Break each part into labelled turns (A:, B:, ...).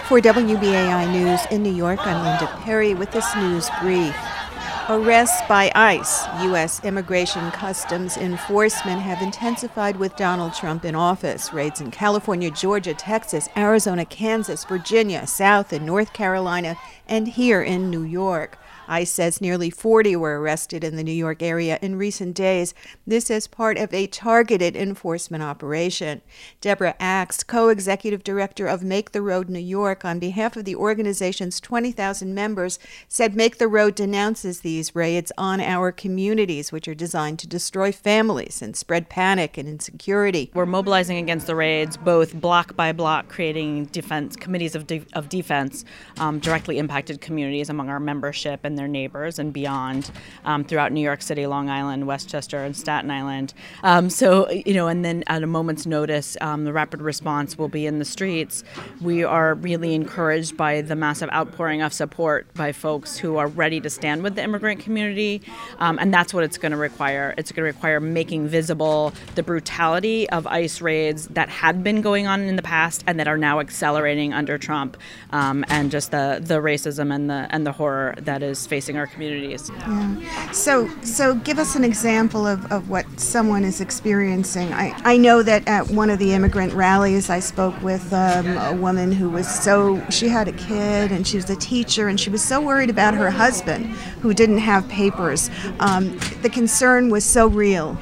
A: For WBAI News in New York, I'm Linda Perry with this news brief. Arrests by ICE, U.S. Immigration Customs Enforcement, have intensified with Donald Trump in office. Raids in California, Georgia, Texas, Arizona, Kansas, Virginia, South and North Carolina, and here in New York. ICE says nearly 40 were arrested in the New York area in recent days. This as part of a targeted enforcement operation. Deborah Axe, co-executive director of Make the Road New York, on behalf of the organization's 20,000 members, said Make the Road denounces these raids on our communities, which are designed to destroy families and spread panic and insecurity.
B: We're mobilizing against the raids, both block by block, creating committees of defense, directly impacted communities among our membership and their neighbors and beyond, throughout New York City, Long Island, Westchester, and Staten Island. And then at a moment's notice, the rapid response will be in the streets. We are really encouraged by the massive outpouring of support by folks who are ready to stand with the immigrant community, and that's what it's going to require. It's going to require making visible the brutality of ICE raids that had been going on in the past and that are now accelerating under Trump, and just the racism and the horror that is facing our communities.
A: Yeah. So give us an example of what someone is experiencing. I know that at one of the immigrant rallies I spoke with a woman who she had a kid and she was a teacher and she was so worried about her husband who didn't have papers. The concern was so real.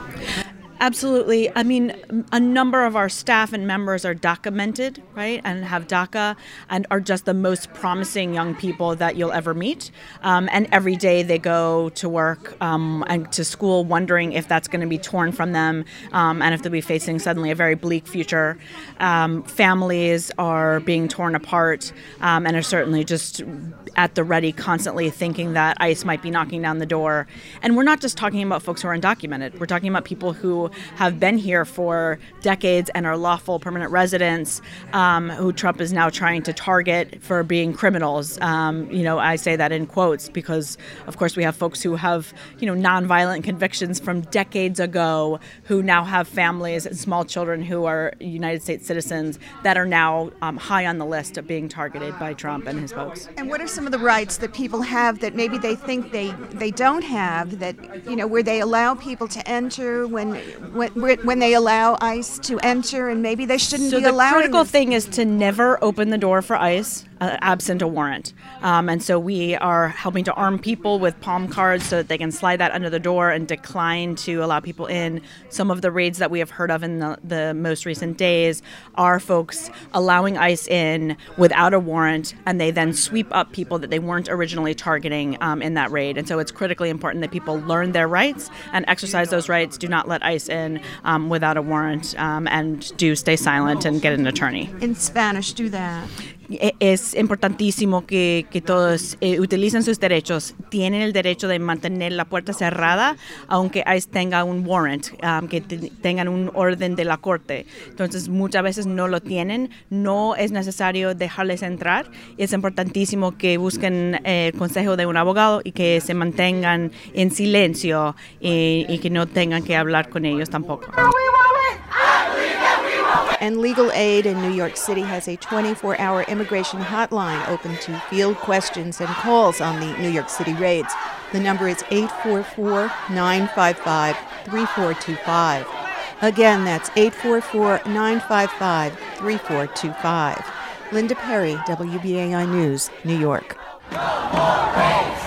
B: Absolutely. I mean, a number of our staff and members are documented, right, and have DACA and are just the most promising young people that you'll ever meet. And every day they go to work and to school wondering if that's going to be torn from them, and if they'll be facing suddenly a very bleak future. Families are being torn apart, and are certainly just at the ready, constantly thinking that ICE might be knocking down the door. And we're not just talking about folks who are undocumented. We're talking about people who have been here for decades and are lawful permanent residents, who Trump is now trying to target for being criminals. I say that in quotes because, of course, we have folks who have, nonviolent convictions from decades ago who now have families and small children who are United States citizens that are now high on the list of being targeted by Trump and his folks.
A: And what are some of the rights that people have that maybe they think they don't have, that, where they allow people to enter when they allow ICE to enter, and maybe they shouldn't be allowing?
B: So the critical thing is to never open the door for ICE absent a warrant. And so we are helping to arm people with palm cards so that they can slide that under the door and decline to allow people in. Some of the raids that we have heard of in the most recent days are folks allowing ICE in without a warrant, and they then sweep up people that they weren't originally targeting in that raid. And so it's critically important that people learn their rights and exercise those rights. Do not let ICE in without a warrant, and do stay silent and get an attorney.
A: In Spanish, do that.
B: Es importantísimo que todos utilicen sus derechos. Tienen el derecho de mantener la puerta cerrada, aunque ICE tenga un warrant, que tengan un orden de la corte. Entonces, muchas veces no lo tienen. No es necesario dejarles entrar. Es importantísimo que busquen el consejo de un abogado y que se mantengan en silencio y que no tengan que hablar con ellos tampoco.
A: And Legal Aid in New York City has a 24-hour immigration hotline open to field questions and calls on the New York City raids. The number is 844-955-3425. Again, that's 844-955-3425. Linda Perry, WBAI News, New York.
C: No more raids!